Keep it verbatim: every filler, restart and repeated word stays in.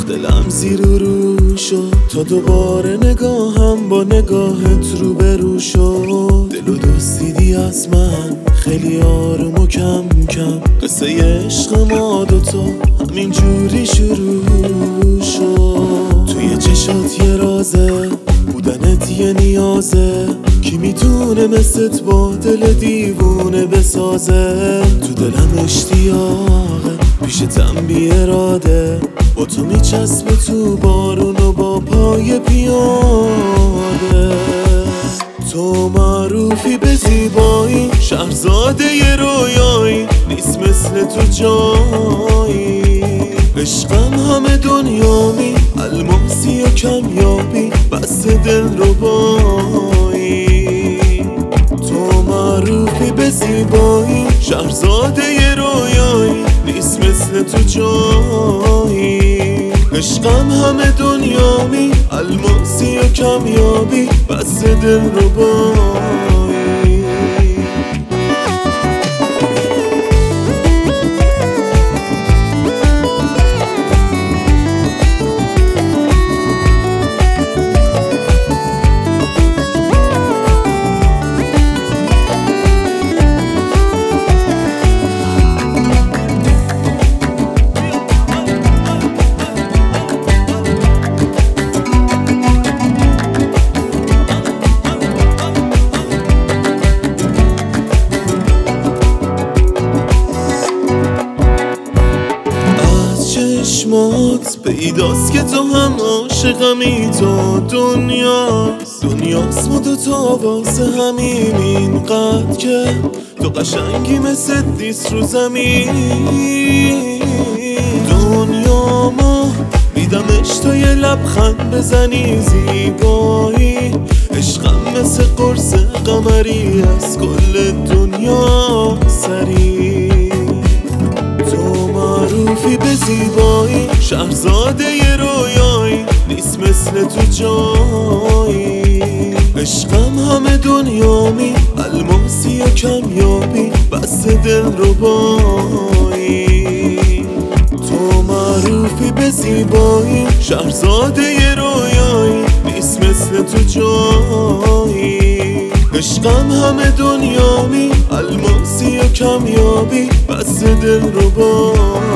دلم زیر و رو شد تا دوباره نگاهم با نگاهت رو به رو شد. دلو دزدیدی از من خیلی آروم و کم کم، قصه عشق ما دوتا همین جوری شروع شد. توی چشات یه رازه، بودنت یه نیازه، کی میتونه مثلت با دل دیوونه بسازه. تو دلم اشتیاقه، پیشتم بی اراده، با تو میچسبه تو بارون و با پای پیاده. تو معروفی به زیبایی، شهرزاده ی رویایی، نیست مثل تو جایی. عشقم همه دنیامی، الماسی و کمیابی، بس دل ربایی. تو معروفی به زیبایی، شهرزاده ی رویایی، نیست مثل تو جایی. عشقم همه دنیامی، الماسی و کمیابی، بس دل ربایی. چشمات پیداست که تو هم عاشقمی، تو دنیاست دنیاست ما دوتا واسه همین، اینقدر که تو قشنگی مثل دیست رو زمین. دنیا ما میدمش تا یه لبخند بزنی، زیبایی عشقم مثل قرص قمری، از کل دنیا سری. معروفی به زیبایی، شهرزاده ی رویایی، نیست مثل تو جایی. عشقم همه دنیامی، الماسی و کمیابی، بس دل ربایی. تو معروفی به زیبایی، شهرزاده ی رویایی، نیست مثل تو جایی. عشقم همه دنیامی، الماسی و کمیابی، بس دل ربایی.